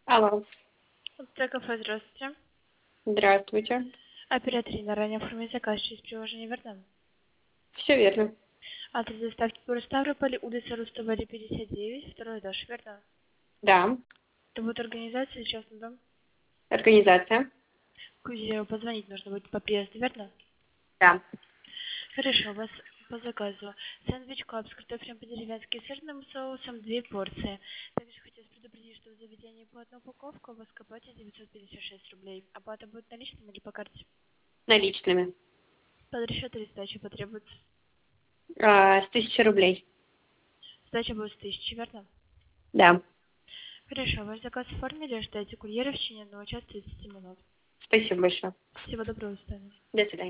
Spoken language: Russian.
Алло, Кафе, здравствуйте. здравствуйте. Оператор на ранее оформить заказ через приложение «Верно». Все верно. Адрес доставки город Ставрополь, улица Руставели, 59, второй этаж, «Верно». Да, Это будет организация или частный дом? организация. Кузеру позвонить нужно будет по приезду, «Верно». Да. Хорошо, у вас по заказу сэндвич клаб с картофелем по-деревенски и сырным соусом 2 порции. Также хотелось предупредить, что в заведении платная упаковка, у вас к оплате 956 рублей. Оплата будет наличными или по карте? Наличными. Под расчет или сдача потребуется? С 1000 рублей. Сдача будет с 1000, верно? Да. Хорошо, ваш заказ оформили, ждайте курьера в течение 1 часа 30 минут. Спасибо большое. Всего доброго, до свидания. До свидания.